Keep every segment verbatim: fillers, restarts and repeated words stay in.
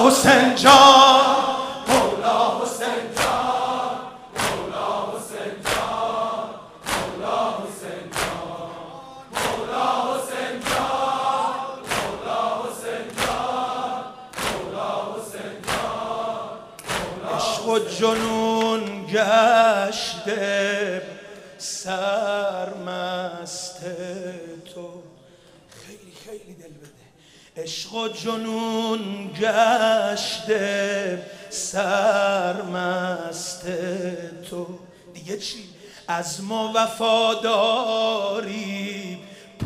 حسین جان، مولا حسین جان، مولا حسین جان، مولا حسین جان، مولا حسین جان، مولا حسین جان، مولا حسین جان. عشق و جنون گشته سرمست تو، خیلی خیلی دل بده. عشق و جنون گشته سرمست تو، دیگه چی؟ از ما وفاداری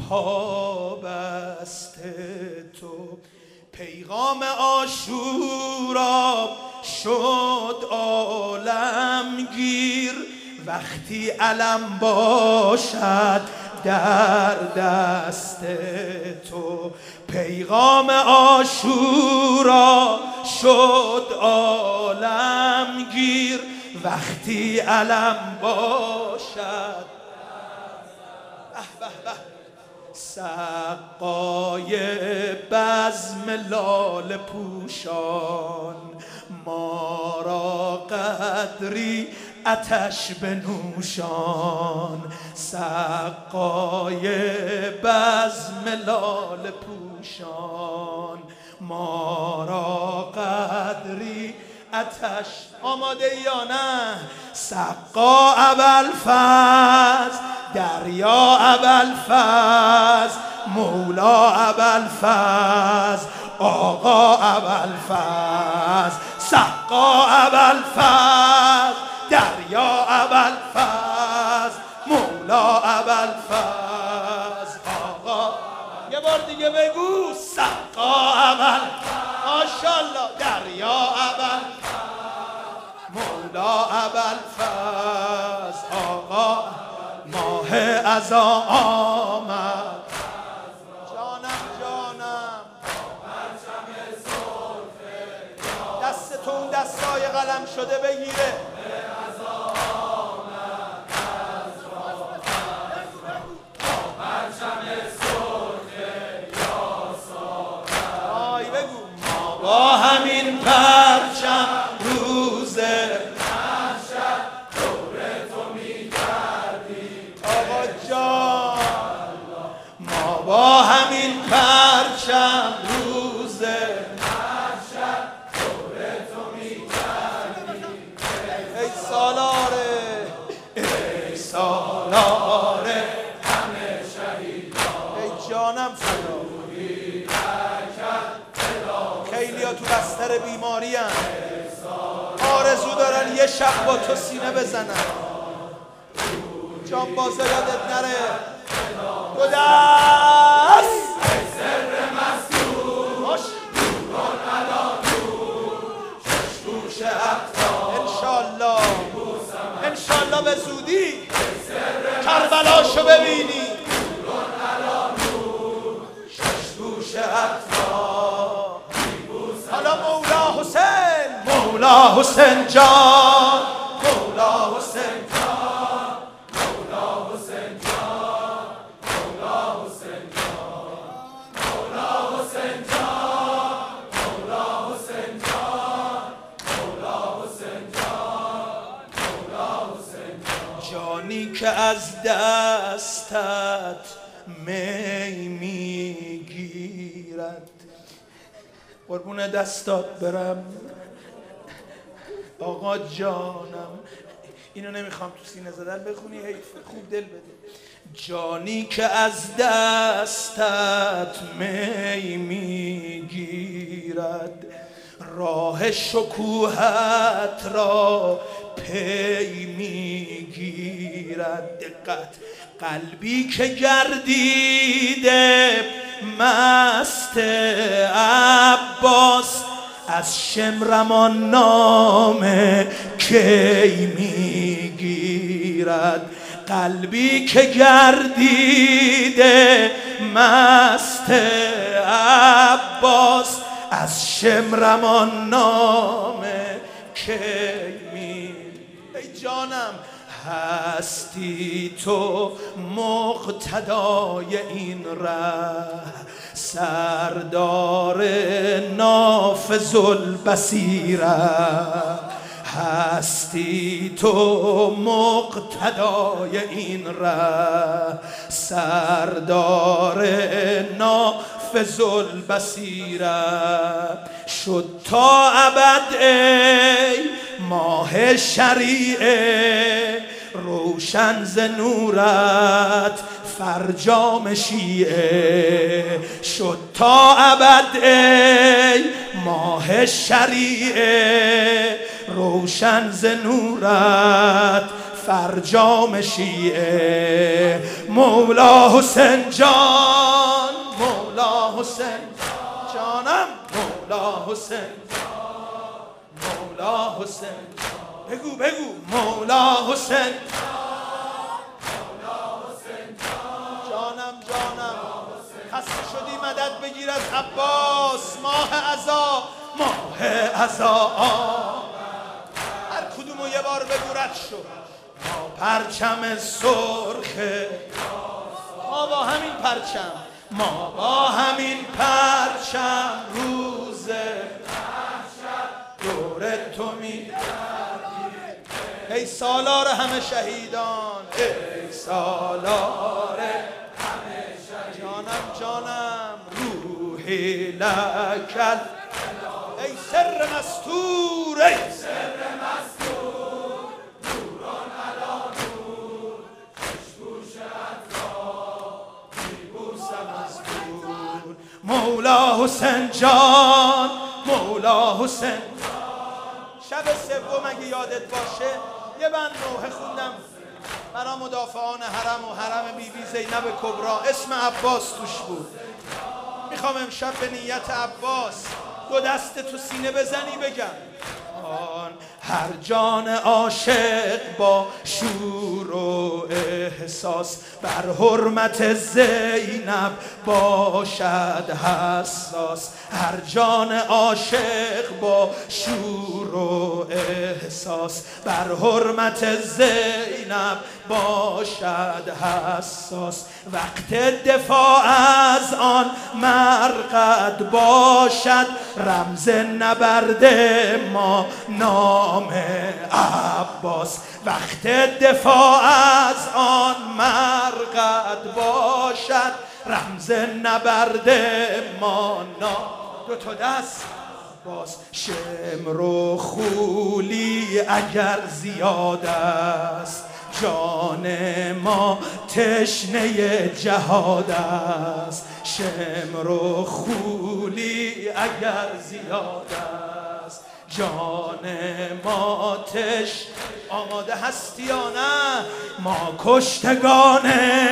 پابست تو. پیغام عاشورا شد عالمگیر، وقتی علم باشد در دست تو. پیغام عاشورا شد عالمگیر، وقتی علم باشد. به به به. سقای بزم لاله پوشان، ما را قدری آتش بنوشان. سقای بزم لاله پوشان، ما را قدری آتش. آماده یا نه؟ سقا ابوالفضل، دریا ابوالفضل، مولا ابوالفضل، آقا ابوالفضل. سقا ابوالفضل، دریا ابوالفضل، مولا ابوالفضل، آقا. یه بار دیگه بگو. سقا ابوالفضل، ماشاءالله. دریا ابوالفضل، مولا ابوالفضل، آقا. ماه عزا آمد، جانم جانم. دست اون دستای قلم شده بگیره. آی بگو. ما با همین پرچم روز محشر دور تو می‌گردیم آقا جان. ما با همین پرچم روز محشر دور تو می‌گردیم. ای سالاره، ای سالاره همه شهیدان، ای جانم فدا. خیلی ها تو بستر بیماری هن، آرزو دارن یه شب با تو سینه بزنن. جان بازا یادت نره. دو دست سر مستور، نوران علا نور، شش گوش اقطار. انشالله انشالله به زودی کربلاشو ببینی. نوران علا نور، شش گوش اقطار. حالا مولا حسین، مولا حسین جان، مولا حسین جان، مولا حسین جان، مولا حسین جان، مولا حسین جان، مولا حسین جان، مولا حسین جان، مولا حسین جان. جانی که از دستت می میگیرد، قربون دستات برم آقا جانم. اینو نمیخوام تو سینه زدن بخونی، حیفه، خوب دل بده. جانی که از دستت می میگیرد، راه شکوهت را پی میگیرد. دقت. قلبی که گردیده مست عباس، از شمرمان نامه کی میگیرد. قلبی که گردیده مست عباس، از شمرمان نامه کی میگیرد. ای جانم هستی تو مقتدای این ره، سردار نافذ البصیرت هستی تو مقتدای این ره، سردار نافذ البصیرت شد تا ابد ای ماه شریعه، روشن ز نورت فرجام شیعه شد تا ابد ای ماه شریعه، روشن ز نورت فرجام شیعه. مولا حسین جان، مولا حسین جانم، مولا حسین، مولا حسین، بگو بگو مولا حسین، جانم جانم. خسته شدی مدد بگیر از عباس، ماه عزا، ماه عزا هر کدومو یه بار بگو رد شد. ما پرچم سرخه، ما با همین پرچم، ما با همین پرچم روز دور تو می ای سالار همه شهیدان، ای سالار همه شهیدان، جانم جانم روحی لکل، ای سر مستور، ای سر مستور، نوران علا نور، خوشبوش اطراف میبوسم از دور. مولا حسین جان، مولا حسین، شب سوم اگه یادت باشه یه بند نوحه خوندم برای مدافعان حرم و حرم بی بی زینب کبرا، اسم عباس توش بود. میخوام امشب به نیت عباس دو دست تو سینه بزنی بگم آن هر جان عاشق با شور و احساس، بر حرمت زینب باشد حساس. هر جان عاشق با شور و احساس، بر حرمت زینب باشد حساس. وقت دفاع از آن مرقد باشد، رمز نبرد ما نام عباس. وقت دفاع از آن مرقد باشد، رمز نبرد ما نام. دو تا دست باز. شمر و خولی اگر زیاد است، جان ما تشنه جهاد است. شمر و خولی اگر زیاد است، جان ما تش. آماده هستی یا نه؟ ما کشتگان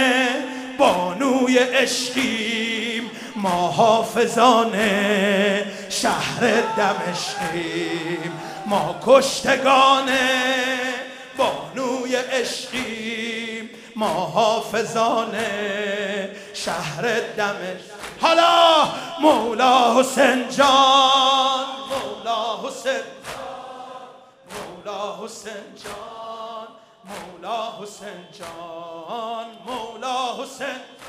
بانوی عشقیم، ما حافظان شهر دمشقیم. ما کشتگان بانوی عشقیم، ما حافظان شهر دمشق. حالا مولا حسین جان، مولا حسین، مولا حسین جان، مولا حسین جان، مولا حسین